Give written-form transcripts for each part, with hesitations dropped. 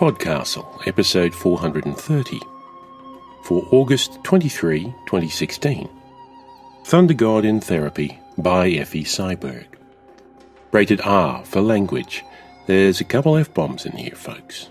Podcastle, episode 430, for August 23, 2016. Thunder God in Therapy by Effie Seiberg. Rated R for language. There's a couple F-bombs in here, folks.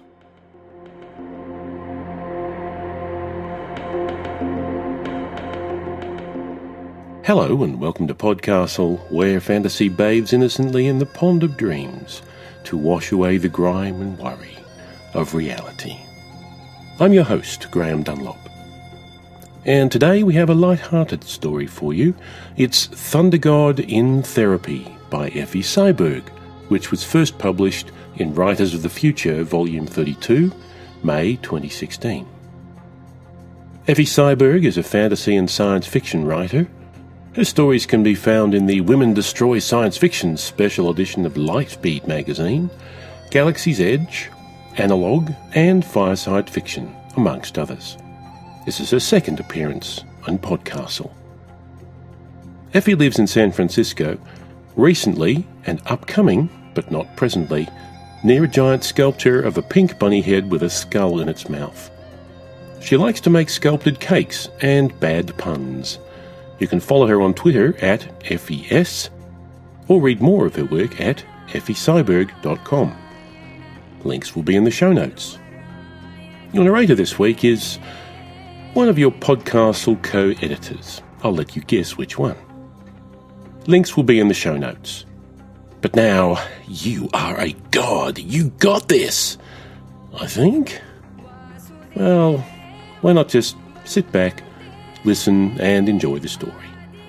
Hello and welcome to Podcastle, where fantasy bathes innocently in the pond of dreams to wash away the grime and worry of reality. I'm your host, Graham Dunlop. And today we have a light-hearted story for you. It's Thunder God in Therapy by Effie Seiberg, which was first published in Writers of the Future, Volume 32, May 2016. Effie Seiberg is a fantasy and science fiction writer. Her stories can be found in the Women Destroy Science Fiction special edition of Lightspeed magazine, Galaxy's Edge, Analog, and Fireside Fiction, amongst others. This is her second appearance on Podcastle. Effie lives in San Francisco, recently and upcoming, but not presently, near a giant sculpture of a pink bunny head with a skull in its mouth. She likes to make sculpted cakes and bad puns. You can follow her on Twitter at FES, or read more of her work at effieseiberg.com. Links will be in the show notes. Your narrator this week is one of your Podcastle co-editors. I'll let you guess which one. Links will be in the show notes. But now, you are a god. You got this, I think. Well, why not just sit back, listen, and enjoy the story.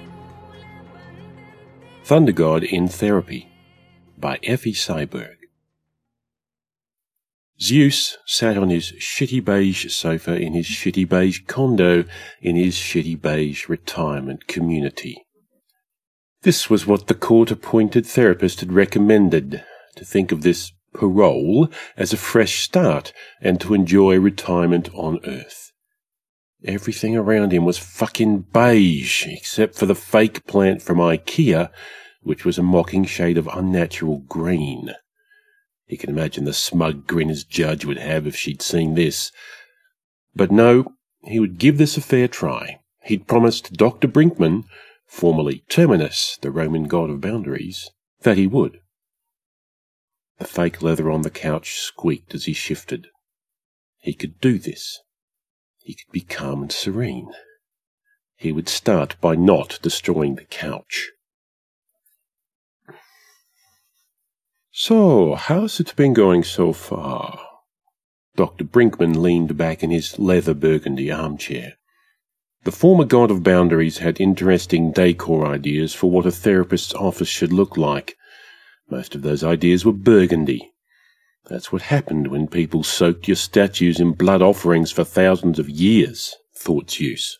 Thunder God in Therapy by Effie Seiberg. Zeus sat on his shitty beige sofa in his shitty beige condo in his shitty beige retirement community. This was what the court-appointed therapist had recommended, to think of this parole as a fresh start and to enjoy retirement on Earth. Everything around him was fucking beige, except for the fake plant from IKEA, which was a mocking shade of unnatural green. He can imagine the smug grin his judge would have if she'd seen this. But no, he would give this a fair try. He'd promised Dr. Brinkman, formerly Terminus, the Roman god of boundaries, that he would. The fake leather on the couch squeaked as he shifted. He could do this. He could be calm and serene. He would start by not destroying the couch. So, how's it been going so far? Dr. Brinkman leaned back in his leather burgundy armchair. The former god of boundaries had interesting decor ideas for what a therapist's office should look like. Most of those ideas were burgundy. That's what happened when people soaked your statues in blood offerings for thousands of years, thought Zeus.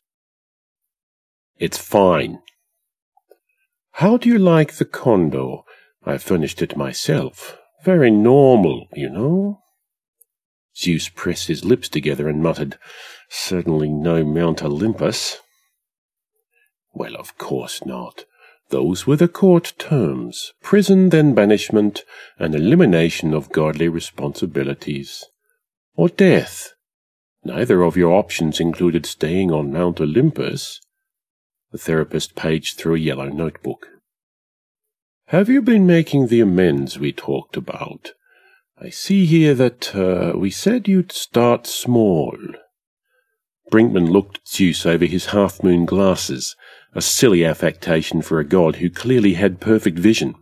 It's fine. How do you like the condo? I furnished it myself. Very normal, you know. Zeus pressed his lips together and muttered, Certainly no Mount Olympus. Well, of course not. Those were the court terms. Prison, then banishment, and elimination of godly responsibilities. Or death. Neither of your options included staying on Mount Olympus. The therapist paged through a yellow notebook. Have you been making the amends we talked about? I see here that we said you'd start small. Brinkman looked at Zeus over his half-moon glasses, a silly affectation for a god who clearly had perfect vision.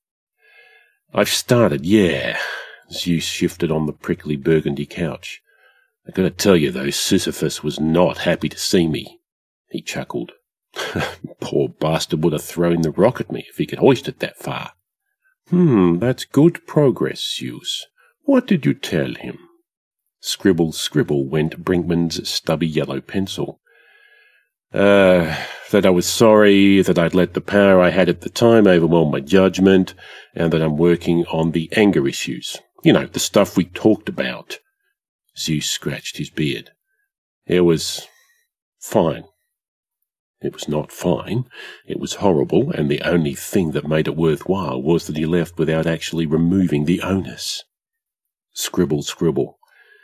I've started, yeah. Zeus shifted on the prickly burgundy couch. I gotta tell you, though, Sisyphus was not happy to see me. He chuckled. Poor bastard would have thrown the rock at me if he could hoist it that far. That's good progress, Zeus. What did you tell him? Scribble, scribble went Brinkman's stubby yellow pencil. That I was sorry, that I'd let the power I had at the time overwhelm my judgment, and that I'm working on the anger issues. You know, the stuff we talked about. Zeus scratched his beard. It was fine. It was not fine. It was horrible, and the only thing that made it worthwhile was that he left without actually removing the onus. Scribble, scribble.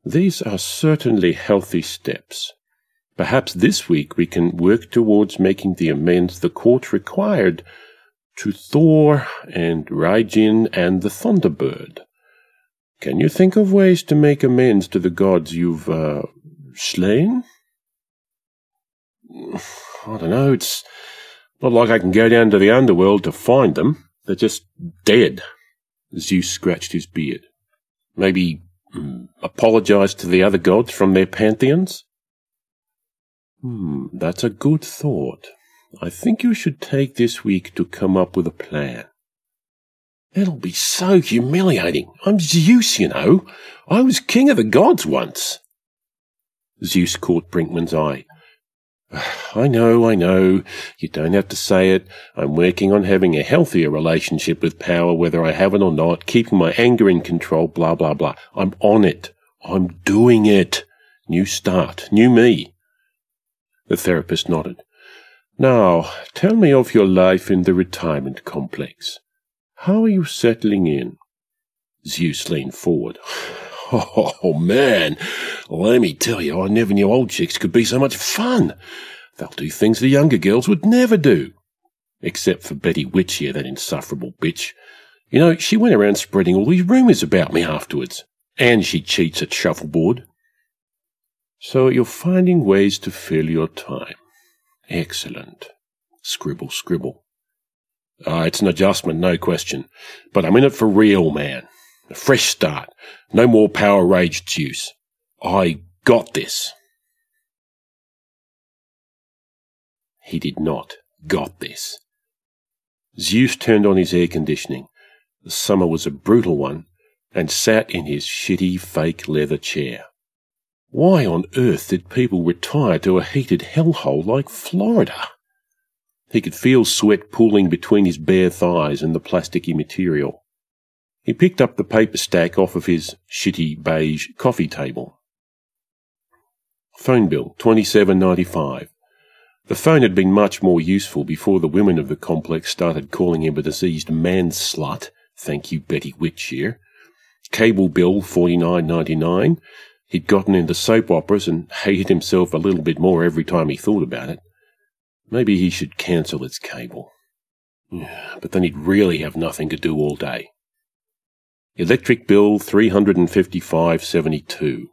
These are certainly healthy steps. Perhaps this week we can work towards making the amends the court required to Thor and Raijin and the Thunderbird. Can you think of ways to make amends to the gods you've, slain? I don't know, it's not like I can go down to the underworld to find them. They're just dead. Zeus scratched his beard. Maybe apologize to the other gods from their pantheons? That's a good thought. I think you should take this week to come up with a plan. It'll be so humiliating. I'm Zeus, you know. I was king of the gods once. Zeus caught Brinkman's eye. I know. You don't have to say it. I'm working on having a healthier relationship with power, whether I have it or not, keeping my anger in control, blah, blah, blah. I'm on it. I'm doing it. New start. New me. The therapist nodded. Now, tell me of your life in the retirement complex. How are you settling in? Zeus leaned forward. Oh, man, let me tell you, I never knew old chicks could be so much fun. They'll do things the younger girls would never do. Except for Betty Whittier, that insufferable bitch. You know, she went around spreading all these rumours about me afterwards. And she cheats at shuffleboard. So you're finding ways to fill your time. Excellent. Scribble, scribble. It's an adjustment, no question. But I'm in it for real, man. A fresh start. No more Power Rage juice. I got this. He did not got this. Zeus turned on his air conditioning. The summer was a brutal one, and sat in his shitty fake leather chair. Why on earth did people retire to a heated hellhole like Florida? He could feel sweat pooling between his bare thighs and the plasticky material. He picked up the paper stack off of his shitty beige coffee table. Phone bill, $27.95. The phone had been much more useful before the women of the complex started calling him a diseased man-slut. Thank you, Betty Whittier. Cable bill, $49.99. He'd gotten into soap operas and hated himself a little bit more every time he thought about it. Maybe he should cancel his cable. But then he'd really have nothing to do all day. Electric bill, $355.72.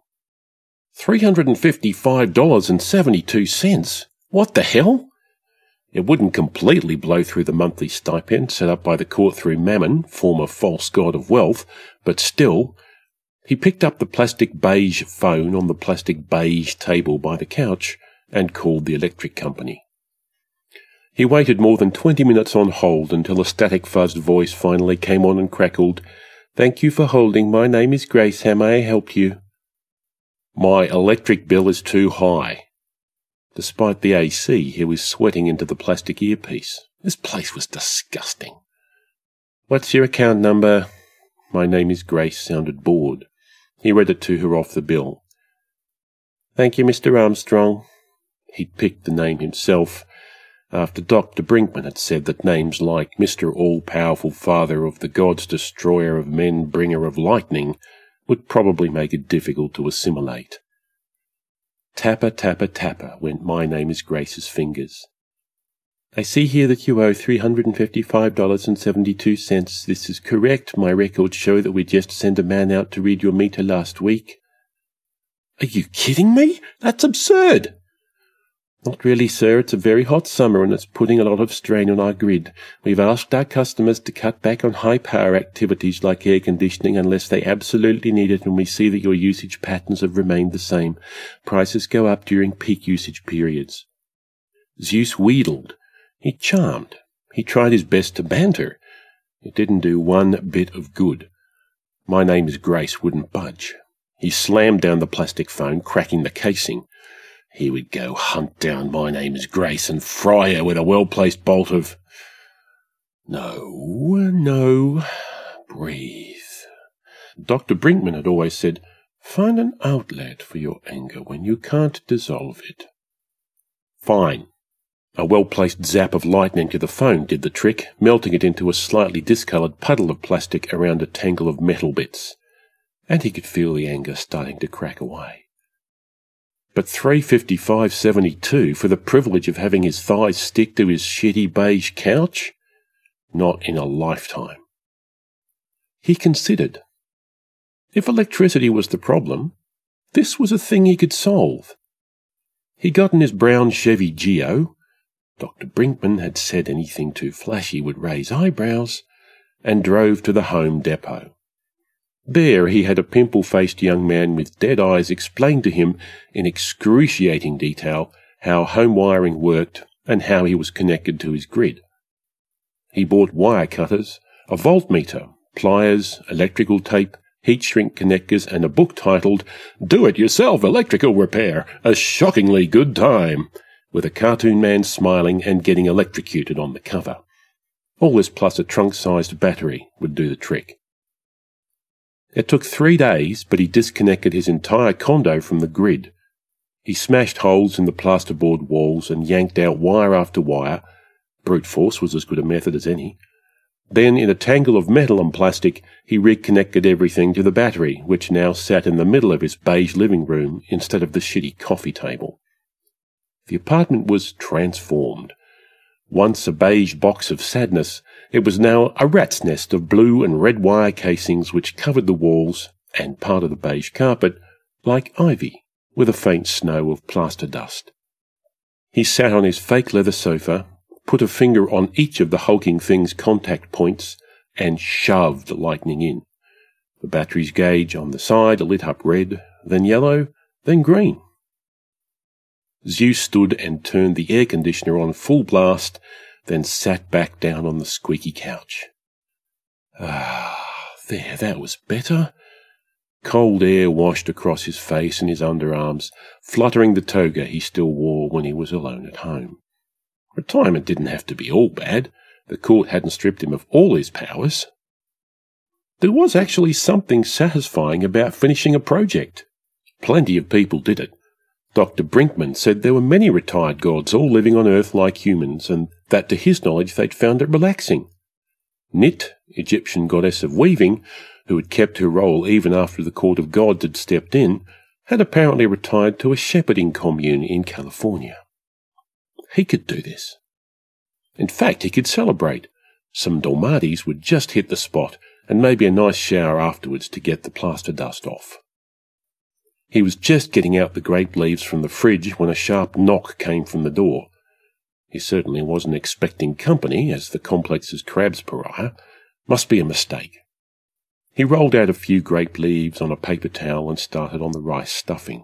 $355.72. What the hell? It wouldn't completely blow through the monthly stipend set up by the court through Mammon, former false god of wealth, but still. He picked up the plastic beige phone on the plastic beige table by the couch and called the electric company. He waited more than 20 minutes on hold until a static fuzzed voice finally came on and crackled, "Thank you for holding. My name is Grace. How may I help you?" "My electric bill is too high." Despite the AC, he was sweating into the plastic earpiece. This place was disgusting. "What's your account number?" "My name is Grace," sounded bored. He read it to her off the bill. "Thank you, Mr. Armstrong." He'd picked the name himself, after Dr. Brinkman had said that names like Mr. All-Powerful Father of the Gods, Destroyer of Men, Bringer of Lightning would probably make it difficult to assimilate. Tapper, tapper, tapper went My Name is Grace's fingers. "I see here that you owe $355.72. This is correct. My records show that we just sent a man out to read your meter last week." "Are you kidding me? That's absurd." "Not really, sir. It's a very hot summer and it's putting a lot of strain on our grid. We've asked our customers to cut back on high-power activities like air conditioning unless they absolutely need it, and we see that your usage patterns have remained the same. Prices go up during peak usage periods." Zeus wheedled. He charmed. He tried his best to banter. It didn't do one bit of good. My Name is Grace wouldn't budge. He slammed down the plastic phone, cracking the casing. He would go hunt down My Name is Grace and fry her with a well-placed bolt of... No, breathe. Dr. Brinkman had always said, find an outlet for your anger when you can't dissolve it. Fine. A well-placed zap of lightning to the phone did the trick, melting it into a slightly discoloured puddle of plastic around a tangle of metal bits. and he could feel the anger starting to crack away. But $355.72 for the privilege of having his thighs stick to his shitty beige couch? Not in a lifetime. He considered. If electricity was the problem, this was a thing he could solve. He got in his brown Chevy Geo. Dr. Brinkman had said anything too flashy would raise eyebrows, and drove to the home depot. There he had a pimple-faced young man with dead eyes explain to him in excruciating detail how home wiring worked and how he was connected to his grid. He bought wire cutters, a voltmeter, pliers, electrical tape, heat shrink connectors, and a book titled Do-It-Yourself Electrical Repair, A Shockingly Good Time, with a cartoon man smiling and getting electrocuted on the cover. All this plus a trunk-sized battery would do the trick. It took 3 days, but he disconnected his entire condo from the grid. He smashed holes in the plasterboard walls and yanked out wire after wire. Brute force was as good a method as any. Then, in a tangle of metal and plastic, he reconnected everything to the battery, which now sat in the middle of his beige living room instead of the shitty coffee table. The apartment was transformed. Once a beige box of sadness, it was now a rat's nest of blue and red wire casings which covered the walls and part of the beige carpet like ivy with a faint snow of plaster dust. He sat on his fake leather sofa, put a finger on each of the hulking thing's contact points, and shoved the lightning in. The battery's gauge on the side lit up red, then yellow, then green. Zeus stood and turned the air conditioner on full blast, then sat back down on the squeaky couch. There, that was better. Cold air washed across his face and his underarms, fluttering the toga he still wore when he was alone at home. Retirement didn't have to be all bad. The court hadn't stripped him of all his powers. There was actually something satisfying about finishing a project. Plenty of people did it. Dr. Brinkman said there were many retired gods all living on Earth like humans, and that to his knowledge they'd found it relaxing. Nit, Egyptian goddess of weaving, who had kept her role even after the court of gods had stepped in, had apparently retired to a shepherding commune in California. He could do this. In fact, he could celebrate. Some Dalmatis would just hit the spot, and maybe a nice shower afterwards to get the plaster dust off. He was just getting out the grape leaves from the fridge when a sharp knock came from the door. He certainly wasn't expecting company, as the complex's crab's pariah. Must be a mistake. He rolled out a few grape leaves on a paper towel and started on the rice stuffing.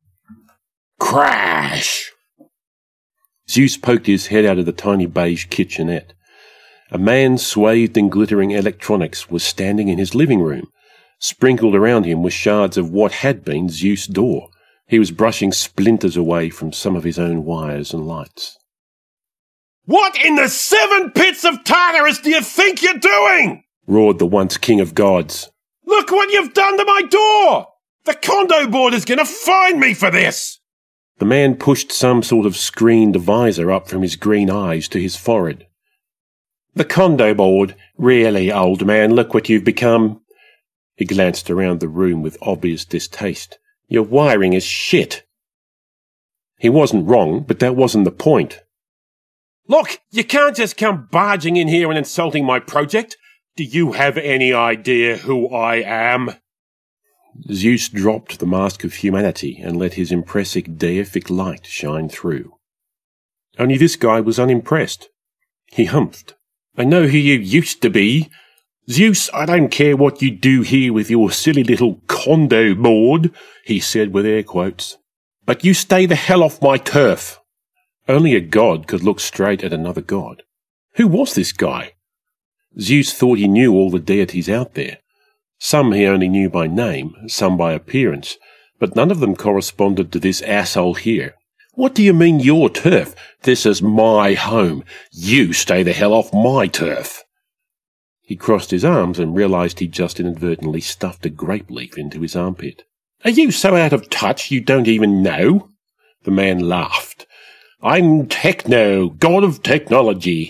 Crash! Zeus poked his head out of the tiny beige kitchenette. A man swathed in glittering electronics was standing in his living room. Sprinkled around him were shards of what had been Zeus' door. He was brushing splinters away from some of his own wires and lights. "What in the 7 pits of Tartarus do you think you're doing?" roared the once king of gods. "Look what you've done to my door! The condo board is going to fine me for this!" The man pushed some sort of screened visor up from his green eyes to his forehead. "The condo board? Really, old man, look what you've become." He glanced around the room with obvious distaste. "Your wiring is shit." He wasn't wrong, but that wasn't the point. "Look, you can't just come barging in here and insulting my project. Do you have any idea who I am?" Zeus dropped the mask of humanity and let his impressive deific light shine through. Only this guy was unimpressed. He humphed. "I know who you used to be. Zeus, I don't care what you do here with your silly little condo board," he said with air quotes. "But you stay the hell off my turf." Only a god could look straight at another god. Who was this guy? Zeus thought he knew all the deities out there. Some he only knew by name, some by appearance, but none of them corresponded to this asshole here. "What do you mean your turf? This is my home. You stay the hell off my turf." He crossed his arms and realized he'd just inadvertently stuffed a grape leaf into his armpit. "Are you so out of touch you don't even know?" The man laughed. "I'm Techno, god of technology.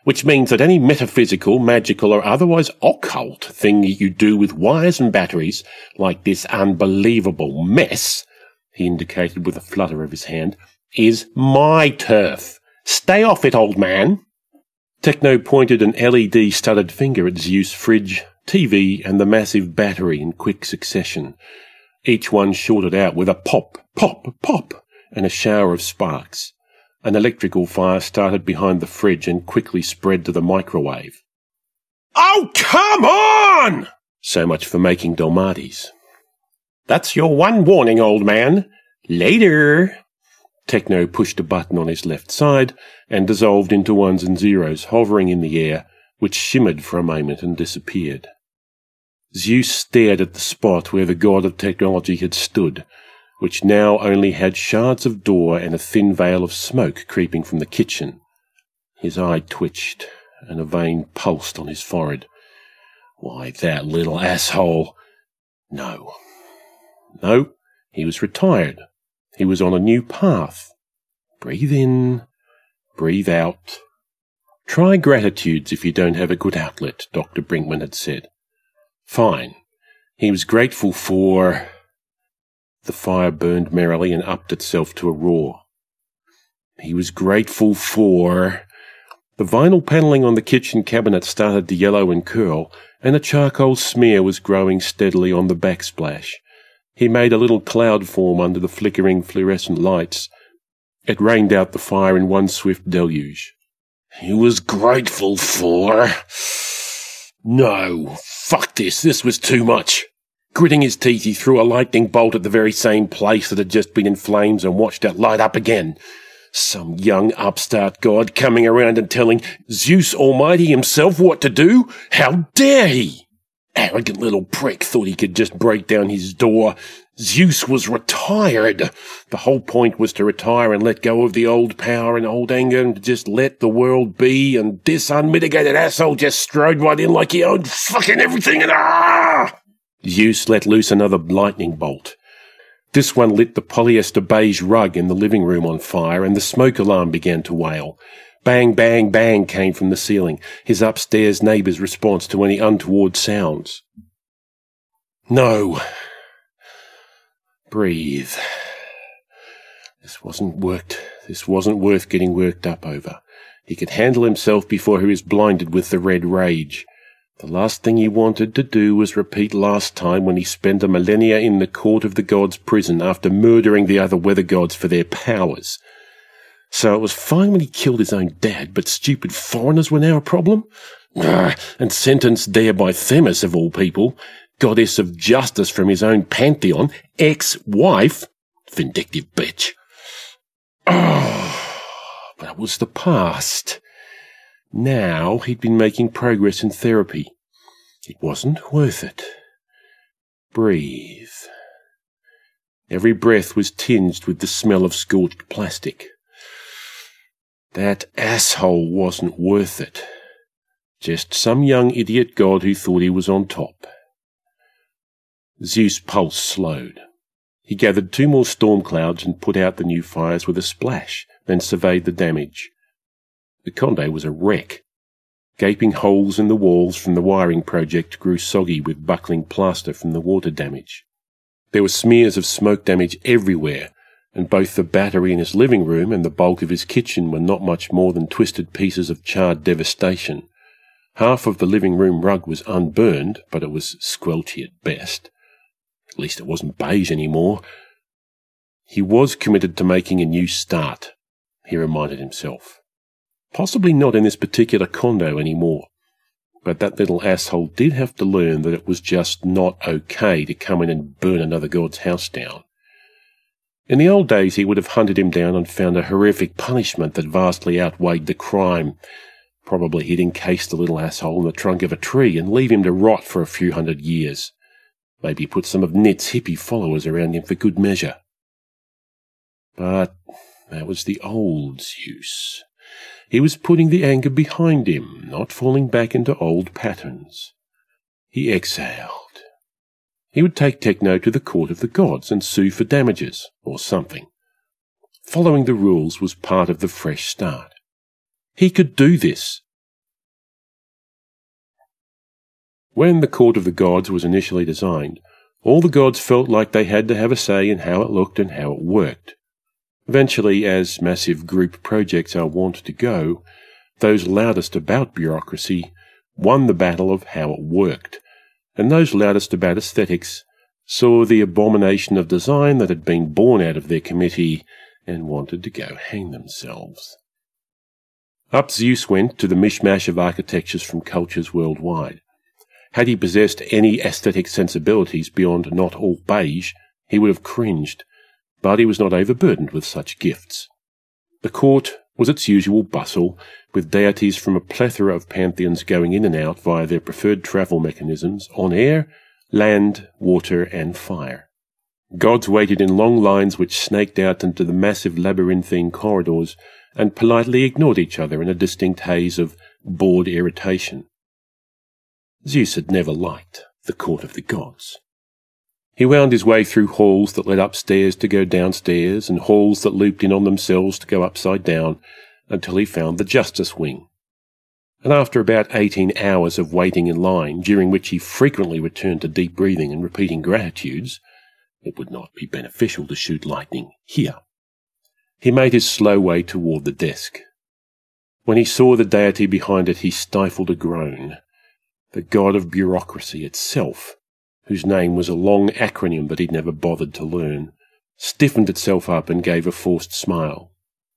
which means that any metaphysical, magical, or otherwise occult thing you do with wires and batteries, like this unbelievable mess, he indicated with a flutter of his hand, is my turf. Stay off it, old man. Techno pointed an LED-studded finger at Zeus' fridge, TV, and the massive battery in quick succession. Each one shorted out with a pop, pop, pop, and a shower of sparks. An electrical fire started behind the fridge and quickly spread to the microwave. "Oh, come on!" So much for making Dolmades. "That's your one warning, old man. Later." Techno pushed a button on his left side and dissolved into ones and zeros hovering in the air, which shimmered for a moment and disappeared. Zeus stared at the spot where the god of technology had stood, which now only had shards of door and a thin veil of smoke creeping from the kitchen. His eye twitched, and a vein pulsed on his forehead. Why, that little asshole! No, he was retired. He was on a new path. Breathe in, breathe out. Try gratitudes if you don't have a good outlet, Dr. Brinkman had said. Fine. He was grateful for... The fire burned merrily and upped itself to a roar. He was grateful for... The vinyl panelling on the kitchen cabinet started to yellow and curl, and a charcoal smear was growing steadily on the backsplash. He made a little cloud form under the flickering fluorescent lights. It rained out the fire in one swift deluge. He was grateful for... No, fuck this. This was too much. Gritting his teeth, he threw a lightning bolt at the very same place that had just been in flames and watched it light up again. Some young upstart god coming around and telling Zeus Almighty himself what to do? How dare he? Arrogant little prick thought he could just break down his door. Zeus was retired. The whole point was to retire and let go of the old power and old anger and just let the world be, and this unmitigated asshole just strode right in like he owned fucking everything and Zeus let loose another lightning bolt. This one lit the polyester beige rug in the living room on fire, and the smoke alarm began to wail. Bang, bang, bang came from the ceiling, his upstairs neighbour's response to any untoward sounds. No. Breathe. This wasn't worth getting worked up over. He could handle himself before he was blinded with the red rage. The last thing he wanted to do was repeat last time when he spent a millennia in the court of the gods' prison after murdering the other weather gods for their powers. So it was fine when he killed his own dad, but stupid foreigners were now a problem? And sentenced there by Themis, of all people, goddess of justice from his own pantheon, ex-wife, vindictive bitch. But it was the past. Now he'd been making progress in therapy. It wasn't worth it. Breathe. Every breath was tinged with the smell of scorched plastic. That asshole wasn't worth it. Just some young idiot god who thought he was on top. Zeus' pulse slowed. He gathered 2 more storm clouds and put out the new fires with a splash, then surveyed the damage. The condo was a wreck. Gaping holes in the walls from the wiring project grew soggy with buckling plaster from the water damage. There were smears of smoke damage everywhere, and both the battery in his living room and the bulk of his kitchen were not much more than twisted pieces of charred devastation. Half of the living room rug was unburned, but it was squelchy at best. At least it wasn't beige anymore. He was committed to making a new start, he reminded himself. Possibly not in this particular condo anymore, but that little asshole did have to learn that it was just not okay to come in and burn another god's house down. In the old days he would have hunted him down and found a horrific punishment that vastly outweighed the crime. Probably he'd encase the little asshole in the trunk of a tree and leave him to rot for a few 100 years. Maybe put some of Nit's hippie followers around him for good measure. But that was the old Zeus. He was putting the anger behind him, not falling back into old patterns. He exhaled. He would take Techno to the court of the gods and sue for damages, or something. Following the rules was part of the fresh start. He could do this. When the Court of the Gods was initially designed, all the gods felt like they had to have a say in how it looked and how it worked. Eventually, as massive group projects are wont to go, those loudest about bureaucracy won the battle of how it worked, and those loudest about aesthetics saw the abomination of design that had been born out of their committee and wanted to go hang themselves. Up Zeus went to the mishmash of architectures from cultures worldwide. Had he possessed any aesthetic sensibilities beyond not all beige, he would have cringed, but he was not overburdened with such gifts. The court was its usual bustle, with deities from a plethora of pantheons going in and out via their preferred travel mechanisms on air, land, water, and fire. Gods waited in long lines which snaked out into the massive labyrinthine corridors and politely ignored each other in a distinct haze of bored irritation. Zeus had never liked the Court of the Gods. He wound his way through halls that led upstairs to go downstairs, and halls that looped in on themselves to go upside down, until he found the Justice Wing. And after about 18 hours of waiting in line, during which he frequently returned to deep breathing and repeating gratitudes, it would not be beneficial to shoot lightning here. He made his slow way toward the desk. When he saw the deity behind it, he stifled a groan. The god of bureaucracy itself, whose name was a long acronym that he'd never bothered to learn, stiffened itself up and gave a forced smile.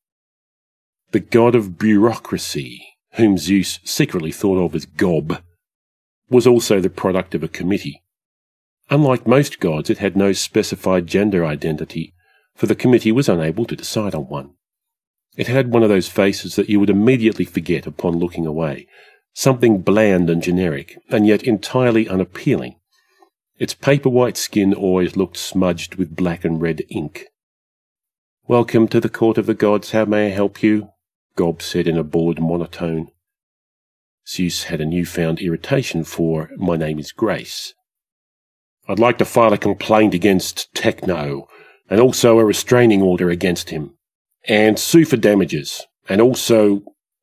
The god of bureaucracy, whom Zeus secretly thought of as Gob, was also the product of a committee. Unlike most gods, it had no specified gender identity, for the committee was unable to decide on one. It had one of those faces that you would immediately forget upon looking away, something bland and generic, and yet entirely unappealing. Its paper-white skin always looked smudged with black and red ink. "Welcome to the Court of the Gods, how may I help you?" Gob said in a bored monotone. Zeus had a newfound irritation for "My name is Grace." "I'd like to file a complaint against Techno, and also a restraining order against him, and sue for damages, and also,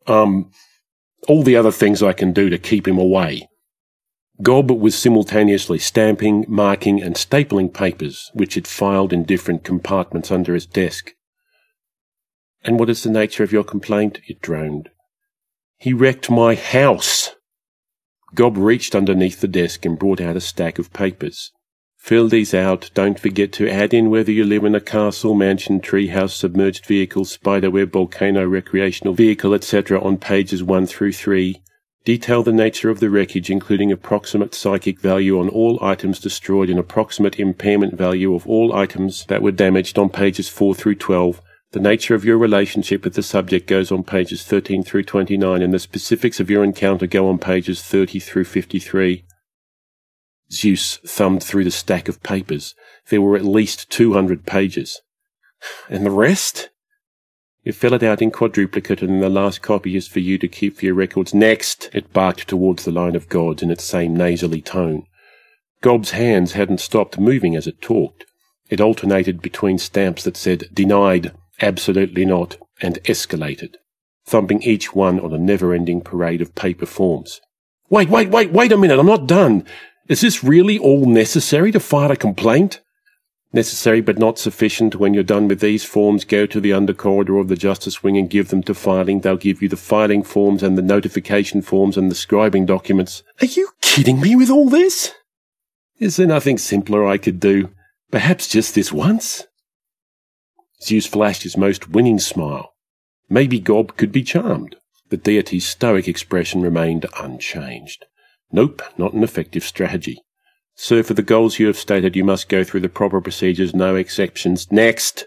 all the other things I can do to keep him away." Gob was simultaneously stamping, marking, and stapling papers, which it filed in different compartments under his desk. "And what is the nature of your complaint?" it droned. "He wrecked my house." Gob reached underneath the desk and brought out a stack of papers. "Fill these out. Don't forget to add in whether you live in a castle, mansion, treehouse, submerged vehicle, spiderweb, volcano, recreational vehicle, etc. on pages 1 through 3. Detail the nature of the wreckage, including approximate psychic value on all items destroyed and approximate impairment value of all items that were damaged on pages 4 through 12. The nature of your relationship with the subject goes on pages 13 through 29, and the specifics of your encounter go on pages 30 through 53. Zeus thumbed through the stack of papers. There were at least 200 pages. "And the rest?" "You fill it out in quadruplicate, and the last copy is for you to keep for your records." "Next!" It barked towards the line of gods in its same nasally tone. Gob's hands hadn't stopped moving as it talked. It alternated between stamps that said "denied," "absolutely not," and "escalated," thumping each one on a never-ending parade of paper forms. Wait a minute, I'm not done. Is this really all necessary to file a complaint?" "Necessary but not sufficient. When you're done with these forms, go to the under corridor of the Justice Wing and give them to filing. They'll give you the filing forms and the notification forms and the scribing documents." "Are you kidding me with all this?" "Is there nothing simpler I could do? Perhaps just this once?" Zeus flashed his most winning smile. Maybe Gob could be charmed. The deity's stoic expression remained unchanged. "Nope, not an effective strategy. Sir, for the goals you have stated, you must go through the proper procedures, no exceptions. Next!"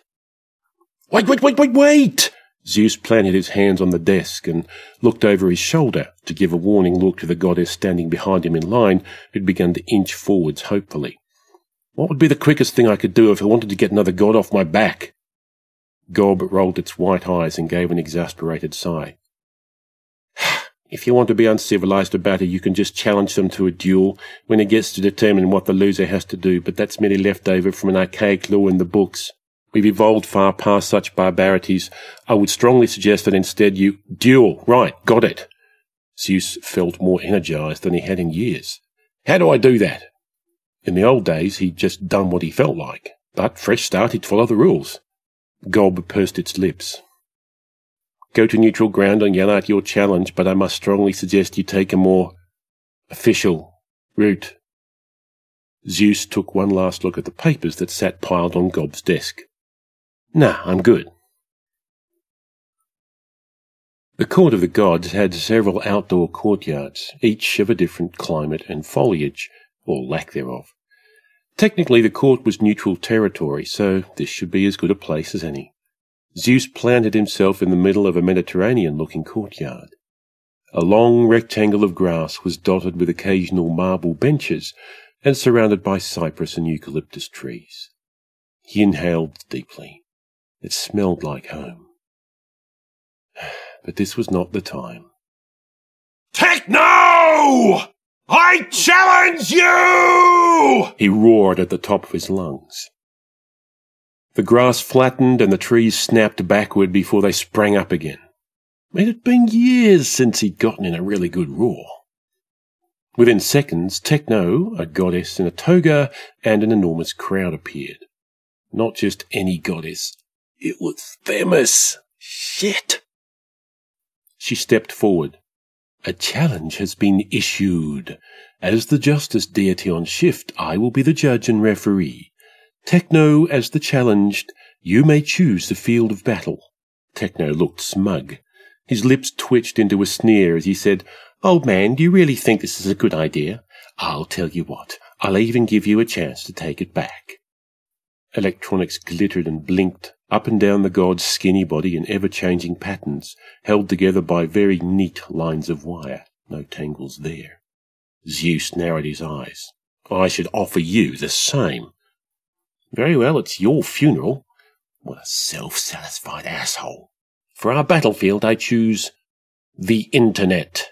Wait! Zeus planted his hands on the desk and looked over his shoulder to give a warning look to the goddess standing behind him in line, who'd begun to inch forwards hopefully. "What would be the quickest thing I could do if I wanted to get another god off my back?" Gob rolled its white eyes and gave an exasperated sigh. "If you want to be uncivilized about it, you can just challenge them to a duel when it gets to determine what the loser has to do, but that's merely left over from an archaic law in the books. We've evolved far past such barbarities. I would strongly suggest that instead you—" "Duel, right, got it." Zeus felt more energized than he had in years. How do I do that? In the old days, he'd just done what he felt like, but fresh start, he'd follow the rules. Gob pursed its lips. Go to neutral ground and yell out your challenge, but I must strongly suggest you take a more official route. Zeus took one last look at the papers that sat piled on Gob's desk. Nah, I'm good. The court of the gods had several outdoor courtyards, each of a different climate and foliage, or lack thereof. Technically, the court was neutral territory, so this should be as good a place as any. Zeus planted himself in the middle of a Mediterranean-looking courtyard. A long rectangle of grass was dotted with occasional marble benches and surrounded by cypress and eucalyptus trees. He inhaled deeply. It smelled like home. But this was not the time. Techno! I challenge you! He roared at the top of his lungs. The grass flattened and the trees snapped backward before they sprang up again. It had been years since he'd gotten in a really good roar. Within seconds, Techno, a goddess in a toga, and an enormous crowd appeared. Not just any goddess. It was Themis. Shit! She stepped forward. A challenge has been issued. As the justice deity on shift, I will be the judge and referee. Techno, as the challenged, you may choose the field of battle. Techno looked smug. His lips twitched into a sneer as he said, Old man, do you really think this is a good idea? I'll tell you what, I'll even give you a chance to take it back. Electronics glittered and blinked up and down the god's skinny body in ever-changing patterns, held together by very neat lines of wire. No tangles there. Zeus narrowed his eyes. I should offer you the same. Very well, it's your funeral. What a self-satisfied asshole. For our battlefield, I choose the Internet.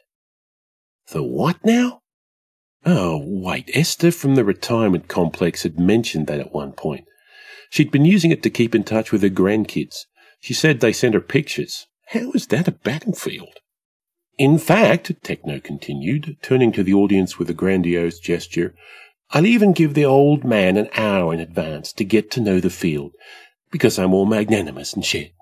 The what now? Oh, wait, Esther from the retirement complex had mentioned that at one point. She'd been using it to keep in touch with her grandkids. She said they sent her pictures. How is that a battlefield? In fact, Techno continued, turning to the audience with a grandiose gesture, I'll even give the old man an hour in advance to get to know the field, because I'm all magnanimous and shit.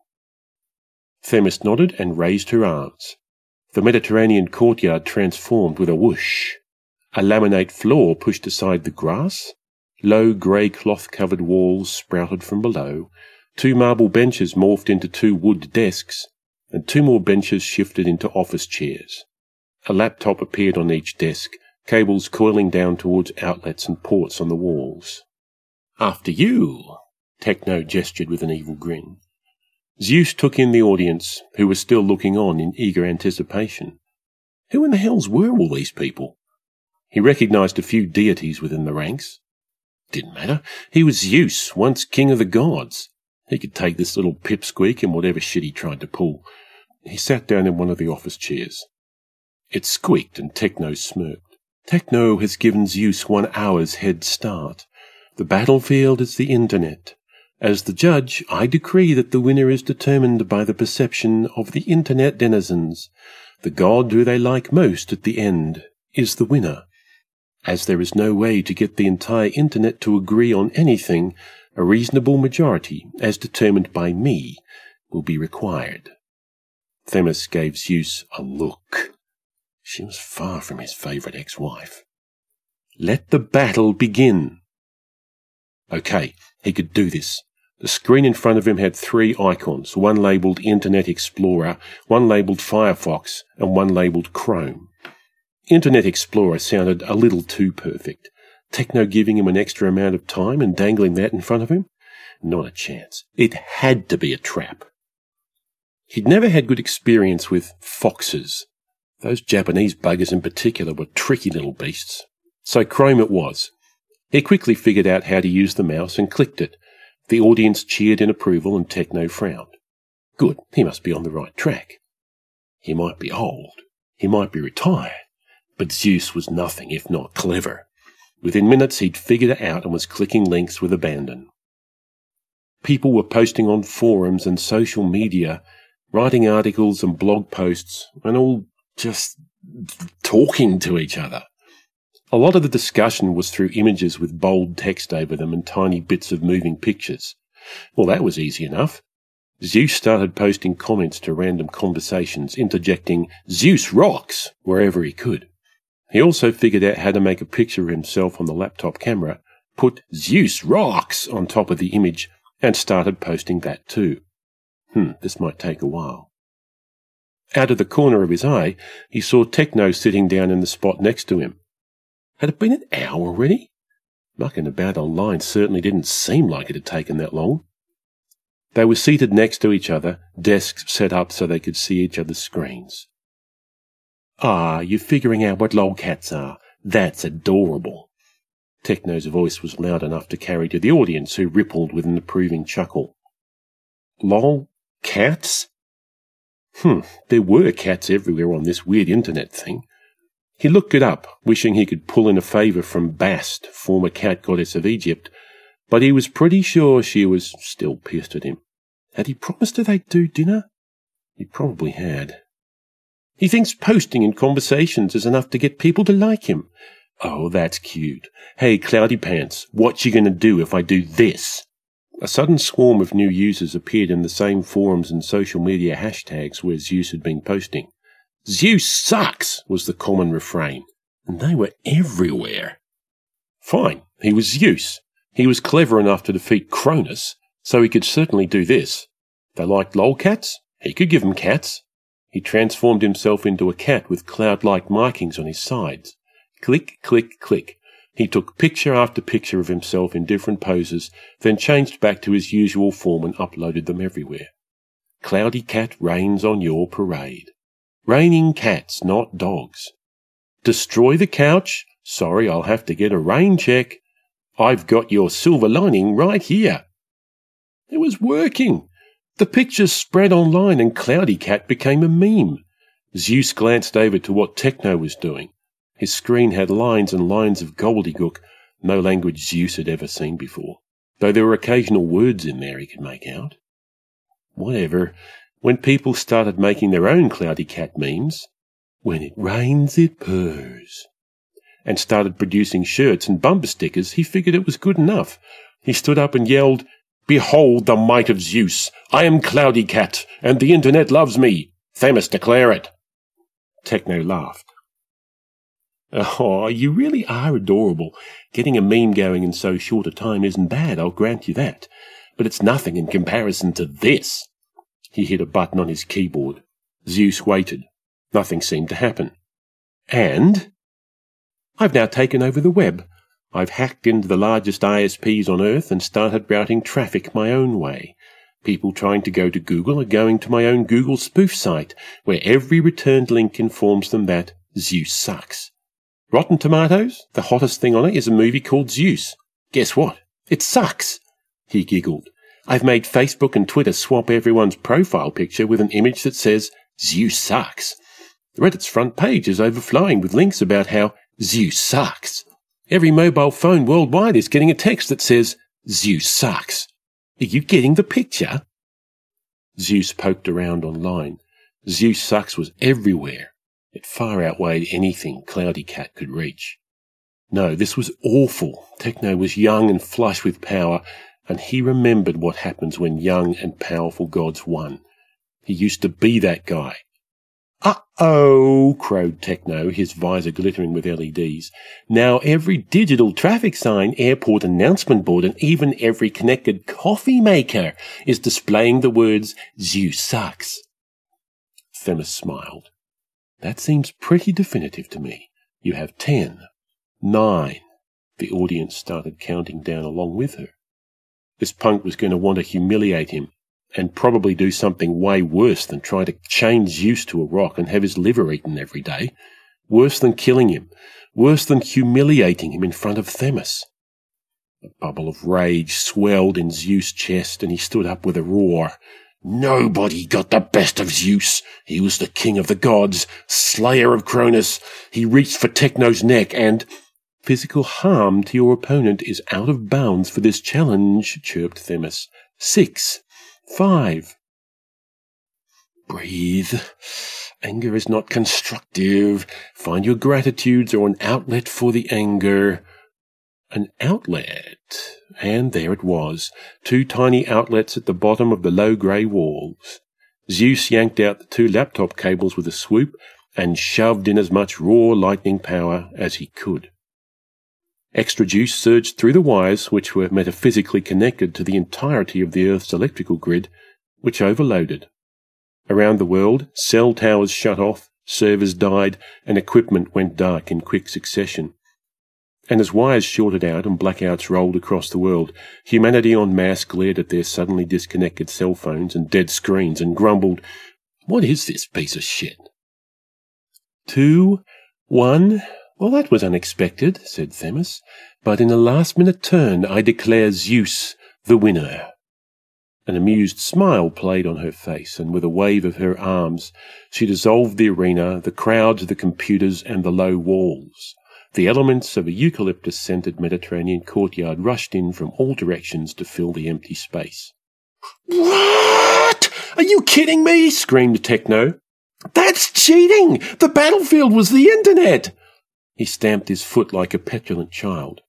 Themis nodded and raised her arms. The Mediterranean courtyard transformed with a whoosh. A laminate floor pushed aside the grass. Low grey cloth-covered walls sprouted from below. 2 marble benches morphed into 2 wood desks, and 2 more benches shifted into office chairs. A laptop appeared on each desk, cables coiling down towards outlets and ports on the walls. After you, Techno gestured with an evil grin. Zeus took in the audience, who were still looking on in eager anticipation. Who in the hells were all these people? He recognized a few deities within the ranks. Didn't matter. He was Zeus, once king of the gods. He could take this little pipsqueak and whatever shit he tried to pull. He sat down in one of the office chairs. It squeaked and Techno smirked. Techno has given Zeus 1 hour's head start. The battlefield is the Internet. As the judge, I decree that the winner is determined by the perception of the Internet denizens. The god who they like most at the end is the winner. As there is no way to get the entire Internet to agree on anything, a reasonable majority, as determined by me, will be required. Themis gave Zeus a look. She was far from his favourite ex-wife. Let the battle begin. Okay, he could do this. The screen in front of him had 3 icons, one labelled Internet Explorer, one labelled Firefox, and one labelled Chrome. Internet Explorer sounded a little too perfect. Techno giving him an extra amount of time and dangling that in front of him? Not a chance. It had to be a trap. He'd never had good experience with foxes. Those Japanese buggers in particular were tricky little beasts. So Chrome it was. He quickly figured out how to use the mouse and clicked it. The audience cheered in approval and Techno frowned. Good, he must be on the right track. He might be old. He might be retired. But Zeus was nothing if not clever. Within minutes he'd figured it out and was clicking links with abandon. People were posting on forums and social media, writing articles and blog posts, and all just talking to each other. A lot of the discussion was through images with bold text over them and tiny bits of moving pictures. Well, that was easy enough. Zeus started posting comments to random conversations, interjecting "Zeus rocks" wherever he could. He also figured out how to make a picture of himself on the laptop camera, put "Zeus rocks" on top of the image, and started posting that too. This might take a while. Out of the corner of his eye, he saw Techno sitting down in the spot next to him. Had it been an hour already? Mucking about online certainly didn't seem like it had taken that long. They were seated next to each other, desks set up so they could see each other's screens. You're figuring out what lolcats are. That's adorable. Techno's voice was loud enough to carry to the audience, who rippled with an approving chuckle. Lolcats? There were cats everywhere on this weird internet thing. He looked it up, wishing he could pull in a favour from Bast, former cat goddess of Egypt, but he was pretty sure she was still pissed at him. Had he promised her they'd do dinner? He probably had. He thinks posting in conversations is enough to get people to like him. Oh, that's cute. Hey, Cloudy Pants, what you gonna do if I do this? A sudden swarm of new users appeared in the same forums and social media hashtags where Zeus had been posting. Zeus sucks was the common refrain, and they were everywhere. Fine, he was Zeus. He was clever enough to defeat Cronus, so he could certainly do this. They liked lolcats? He could give them cats. He transformed himself into a cat with cloud-like markings on his sides. Click, click, click. He took picture after picture of himself in different poses, then changed back to his usual form and uploaded them everywhere. Cloudy Cat rains on your parade. Raining cats, not dogs. Destroy the couch? Sorry, I'll have to get a rain check. I've got your silver lining right here. It was working. The pictures spread online and Cloudy Cat became a meme. Zeus glanced over to what Techno was doing. His screen had lines and lines of gobbledygook, no language Zeus had ever seen before, though there were occasional words in there he could make out. Whatever. When people started making their own Cloudy Cat memes, when it rains it purrs, and started producing shirts and bumper stickers, he figured it was good enough. He stood up and yelled, "Behold the might of Zeus! I am Cloudy Cat, and the internet loves me! Themis, declare it!" Techno laughed. Oh, you really are adorable. Getting a meme going in so short a time isn't bad, I'll grant you that. But it's nothing in comparison to this. He hit a button on his keyboard. Zeus waited. Nothing seemed to happen. And I've now taken over the web. I've hacked into the largest ISPs on Earth and started routing traffic my own way. People trying to go to Google are going to my own Google spoof site, where every returned link informs them that Zeus sucks. Rotten Tomatoes, the hottest thing on it is a movie called Zeus. Guess what? It sucks. He giggled. I've made Facebook and Twitter swap everyone's profile picture with an image that says Zeus sucks. Reddit's front page is overflowing with links about how Zeus sucks. Every mobile phone worldwide is getting a text that says Zeus sucks. Are you getting the picture? Zeus poked around online. Zeus sucks was everywhere. It far outweighed anything Cloudy Cat could reach. No, this was awful. Techno was young and flush with power, and he remembered what happens when young and powerful gods won. He used to be that guy. Uh-oh, crowed Techno, his visor glittering with LEDs. Now every digital traffic sign, airport announcement board, and even every connected coffee maker is displaying the words, Zeus sucks. Themis smiled. That seems pretty definitive to me. You have 10, 9. The audience started counting down along with her. This punk was going to want to humiliate him, and probably do something way worse than try to chain Zeus to a rock and have his liver eaten every day. Worse than killing him. Worse than humiliating him in front of Themis. A bubble of rage swelled in Zeus' chest, and he stood up with a roar. Nobody got the best of Zeus. He was the king of the gods, slayer of Cronus. He reached for Techno's neck and... Physical harm to your opponent is out of bounds for this challenge, chirped Themis. 6, 5. Breathe. Anger is not constructive. Find your gratitudes or an outlet for the anger. An outlet? And there it was, 2 tiny outlets at the bottom of the low grey walls. Zeus yanked out the 2 laptop cables with a swoop and shoved in as much raw lightning power as he could. Extra juice surged through the wires, which were metaphysically connected to the entirety of the Earth's electrical grid, which overloaded. Around the world, cell towers shut off, servers died, and equipment went dark in quick succession. And as wires shorted out and blackouts rolled across the world, humanity en masse glared at their suddenly disconnected cell phones and dead screens and grumbled, "What is this piece of shit?" 2, 1... "Well, that was unexpected," said Themis, "but in a last-minute turn I declare Zeus the winner." An amused smile played on her face, and with a wave of her arms she dissolved the arena, the crowds, the computers, and the low walls. The elements of a eucalyptus-scented Mediterranean courtyard rushed in from all directions to fill the empty space. "What? Are you kidding me?" screamed Techno. "That's cheating! The battlefield was the internet!" He stamped his foot like a petulant child.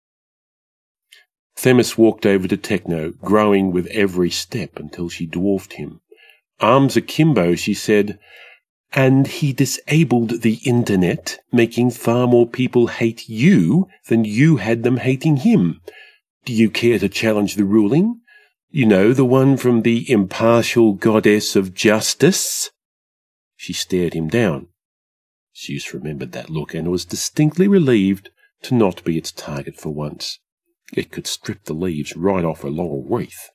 Themis walked over to Techno, growing with every step until she dwarfed him. Arms akimbo, she said, "And he disabled the internet, making far more people hate you than you had them hating him. Do you care to challenge the ruling? You know, the one from the impartial goddess of justice?" She stared him down. Zeus remembered that look and was distinctly relieved to not be its target for once. It could strip the leaves right off her laurel wreath.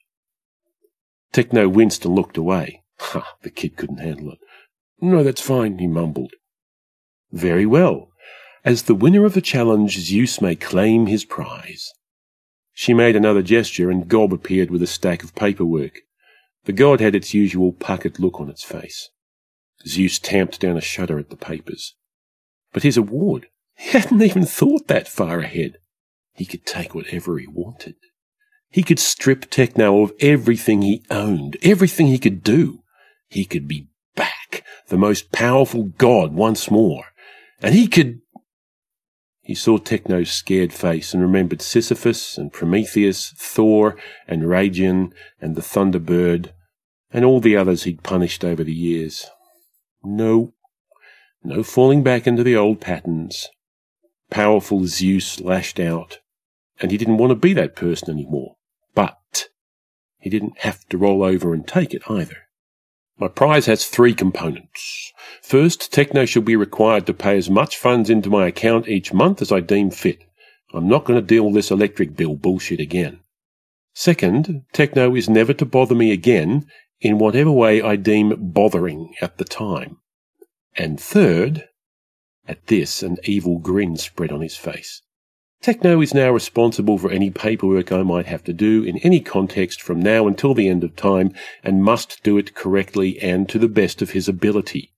Techno winced and looked away. The kid couldn't handle it. "No, that's fine," he mumbled. "Very well. As the winner of the challenge, Zeus may claim his prize." She made another gesture, and Gob appeared with a stack of paperwork. The god had its usual puckered look on its face. Zeus tamped down a shudder at the papers. But his award, he hadn't even thought that far ahead. He could take whatever he wanted. He could strip Techno of everything he owned, everything he could do. He could be back, the most powerful god once more. And he could... He saw Techno's scared face and remembered Sisyphus and Prometheus, Thor and Rajan and the Thunderbird, and all the others he'd punished over the years. No falling back into the old patterns. Powerful Zeus lashed out, and he didn't want to be that person anymore. But he didn't have to roll over and take it either. "My prize has 3 components. First, Techno shall be required to pay as much funds into my account each month as I deem fit. I'm not going to deal this electric bill bullshit again. Second, Techno is never to bother me again in whatever way I deem bothering at the time. And third," at this an evil grin spread on his face, "Techno is now responsible for any paperwork I might have to do in any context from now until the end of time, and must do it correctly and to the best of his ability."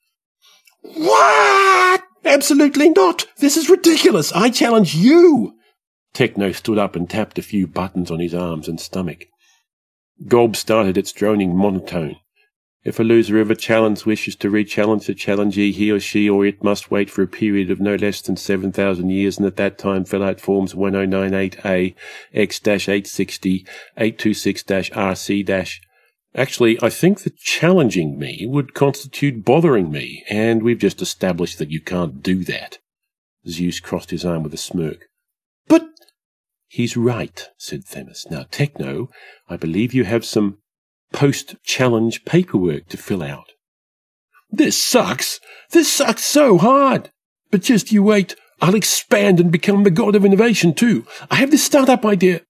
"What? Absolutely not! This is ridiculous! I challenge you!" Techno stood up and tapped a few buttons on his arms and stomach. Gob started its droning monotone. "If a loser of a challenge wishes to re-challenge the challengee, he or she or it must wait for a period of no less than 7,000 years, and at that time fill out forms 1098A, X-860, 826-RC-. Actually, I think that challenging me would constitute bothering me, and we've just established that you can't do that." Zeus crossed his arm with a smirk. "But—" "He's right," said Themis. "Now, Techno, I believe you have some post-challenge paperwork to fill out." This sucks so hard! But just you wait, I'll expand and become the god of innovation too. I have this startup idea."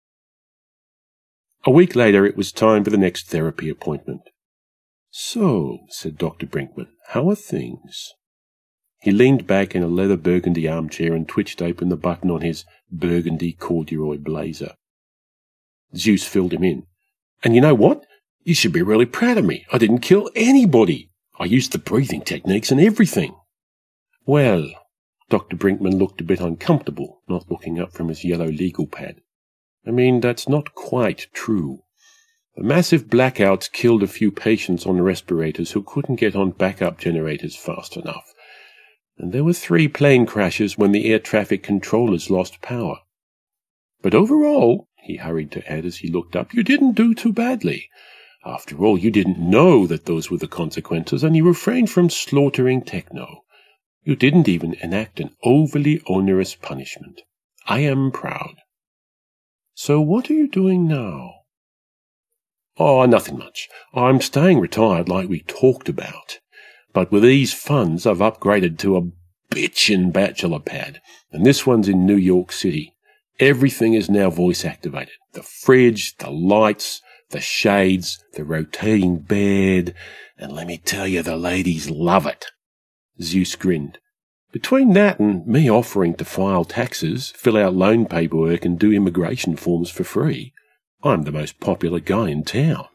A week later it was time for the next therapy appointment. "So," said Dr. Brinkman, "how are things?" He leaned back in a leather burgundy armchair and twitched open the button on his burgundy corduroy blazer. Zeus filled him in. "And you know what? You should be really proud of me. I didn't kill anybody. I used the breathing techniques and everything." "Well," Dr. Brinkman looked a bit uncomfortable, not looking up from his yellow legal pad. "I mean, that's not quite true. The massive blackouts killed a few patients on respirators who couldn't get on backup generators fast enough. And there were 3 plane crashes when the air traffic controllers lost power. But overall, he hurried to add as he looked up, you didn't do too badly. After all, you didn't know that those were the consequences, and you refrained from slaughtering Techno. You didn't even enact an overly onerous punishment. I am proud. So what are you doing now? Oh, nothing much. I'm staying retired like we talked about. But with these funds, I've upgraded to a bitchin' bachelor pad, and this one's in New York City. Everything is now voice-activated. The fridge, the lights, the shades, the rotating bed, and let me tell you, the ladies love it. Zeus grinned. Between that and me offering to file taxes, fill out loan paperwork and do immigration forms for free, I'm the most popular guy in town.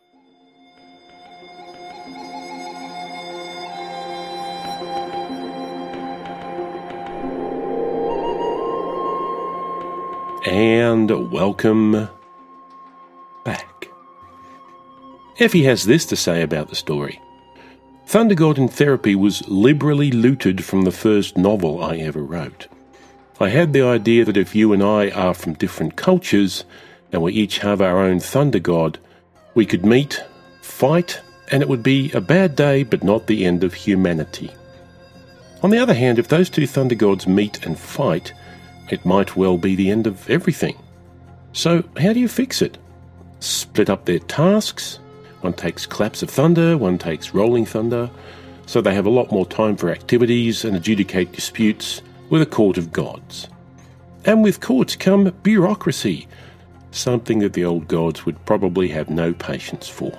And welcome back. Effie has this to say about the story. Thunder God in Therapy was liberally looted from the first novel I ever wrote. I had the idea that if you and I are from different cultures, and we each have our own Thunder God, we could meet, fight, and it would be a bad day but not the end of humanity. On the other hand, if those 2 Thunder Gods meet and fight, it might well be the end of everything. So how do you fix it? Split up their tasks? One takes claps of thunder, one takes rolling thunder, so they have a lot more time for activities and adjudicate disputes with a court of gods. And with courts come bureaucracy, something that the old gods would probably have no patience for.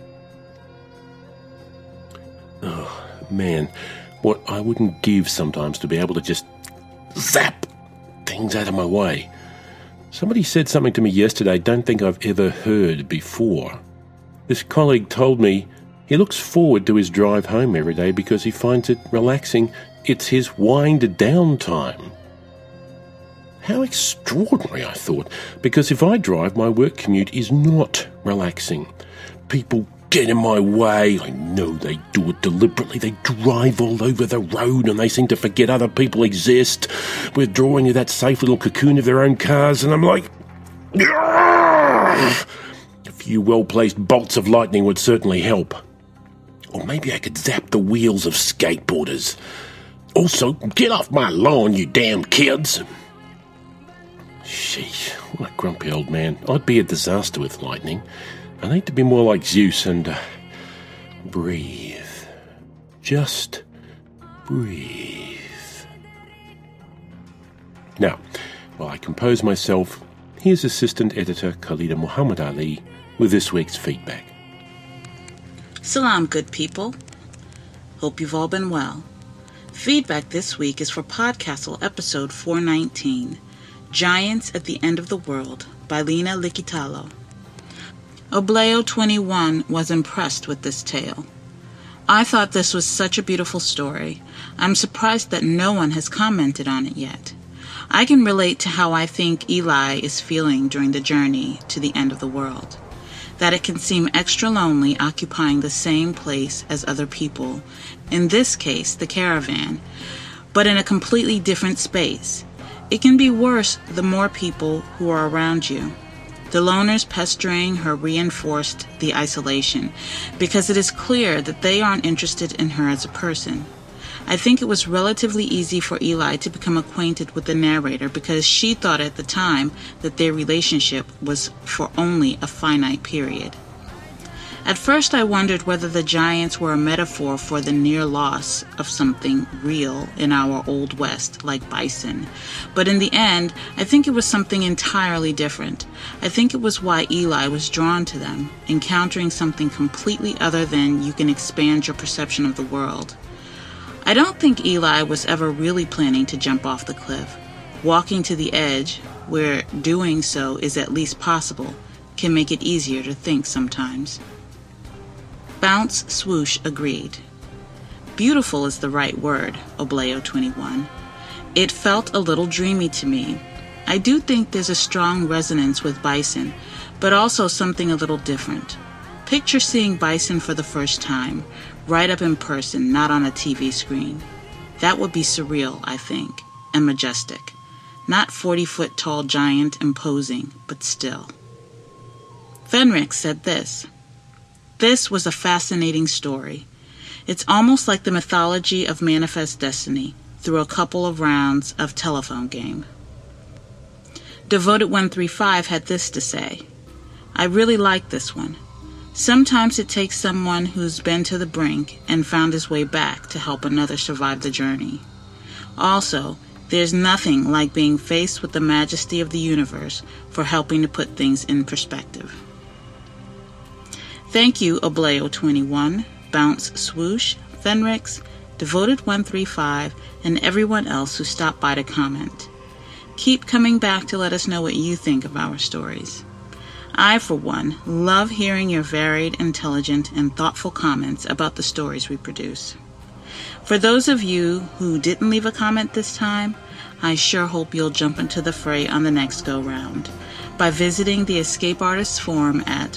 Oh, man, what I wouldn't give sometimes to be able to just zap things out of my way. Somebody said something to me yesterday I don't think I've ever heard before. This colleague told me he looks forward to his drive home every day because he finds it relaxing. It's his wind-down time. How extraordinary, I thought, because if I drive, my work commute is not relaxing. People get in my way. I know they do it deliberately. They drive all over the road and they seem to forget other people exist, withdrawing to that safe little cocoon of their own cars, and I'm like, Argh! A few well-placed bolts of lightning would certainly help. Or maybe I could zap the wheels of skateboarders. Also, get off my lawn, you damn kids! Sheesh, what a grumpy old man. I'd be a disaster with lightning. I need to be more like Zeus and breathe. Just breathe. Now, while I compose myself, here's Assistant Editor Khalida Muhammad Ali with this week's feedback. Salam, good people. Hope you've all been well. Feedback this week is for Podcastle episode 419, Giants at the End of the World by Lena Likitalo. Obleo21 was impressed with this tale. I thought this was such a beautiful story. I'm surprised that no one has commented on it yet. I can relate to how I think Eli is feeling during the journey to the end of the world. That it can seem extra lonely occupying the same place as other people, in this case the caravan, but in a completely different space. It can be worse the more people who are around you. The loners pestering her reinforced the isolation, because it is clear that they aren't interested in her as a person. I think it was relatively easy for Eli to become acquainted with the narrator because she thought at the time that their relationship was for only a finite period. At first I wondered whether the giants were a metaphor for the near loss of something real in our Old West, like bison. But in the end, I think it was something entirely different. I think it was why Eli was drawn to them, encountering something completely other than you can expand your perception of the world. I don't think Eli was ever really planning to jump off the cliff. Walking to the edge, where doing so is at least possible, can make it easier to think sometimes. Bounce Swoosh agreed. Beautiful is the right word, Obleo21. It felt a little dreamy to me. I do think there's a strong resonance with bison, but also something a little different. Picture seeing bison for the first time, right up in person, not on a TV screen. That would be surreal, I think, and majestic. Not 40-foot tall giant imposing, but still. Fenric said this. This was a fascinating story. It's almost like the mythology of Manifest Destiny through a couple of rounds of telephone game. Devoted135 had this to say. I really like this one. Sometimes it takes someone who's been to the brink and found his way back to help another survive the journey. Also, there's nothing like being faced with the majesty of the universe for helping to put things in perspective. Thank you, Obleo21, Bounce Swoosh, Fenrix, Devoted135, and everyone else who stopped by to comment. Keep coming back to let us know what you think of our stories. I, for one, love hearing your varied, intelligent, and thoughtful comments about the stories we produce. For those of you who didn't leave a comment this time, I sure hope you'll jump into the fray on the next go-round by visiting the Escape Artists Forum at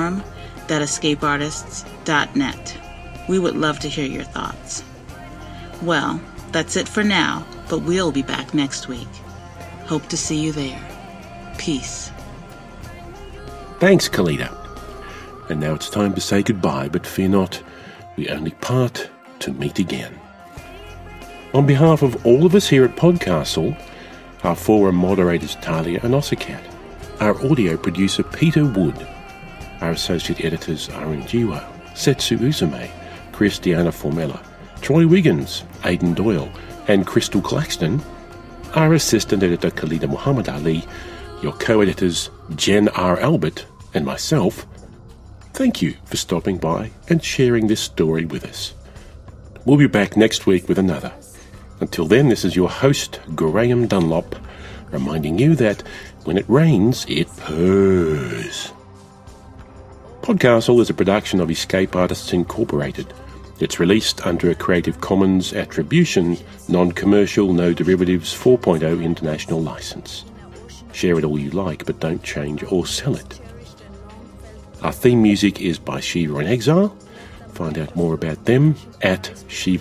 forum.escapeartists.net. We would love to hear your thoughts. Well, that's it for now, but we'll be back next week. Hope to see you there. Peace. Thanks, Kalita. And now it's time to say goodbye, but fear not, we only part to meet again. On behalf of all of us here at Podcastle, our forum moderators Talia and Osicat, our audio producer Peter Wood, our associate editors Arun Jiwa, Setsu Uzume, Christiana Formella, Troy Wiggins, Aidan Doyle, and Crystal Claxton, our assistant editor Khalida Muhammad Ali, your co-editors Jen R. Albert and myself, thank you for stopping by and sharing this story with us. We'll be back next week with another. Until then, this is your host, Graham Dunlop, reminding you that when it rains, it purrs. Podcastle is a production of Escape Artists Incorporated. It's released under a Creative Commons Attribution, Non-Commercial, No Derivatives 4.0 International License. Share it all you like, but don't change or sell it. Our theme music is by Shiva in Exile. Find out more about them at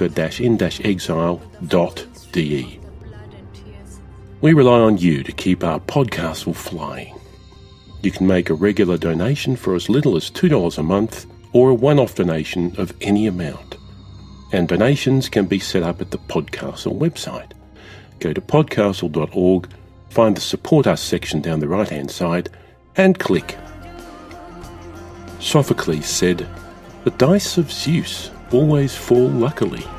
shiva-in-exile.de. We rely on you to keep our Podcastle flying. You can make a regular donation for as little as $2 a month or a one-off donation of any amount. And donations can be set up at the Podcastle website. Go to podcastle.org, find the Support Us section down the right-hand side, and click. Sophocles said, "The dice of Zeus always fall luckily."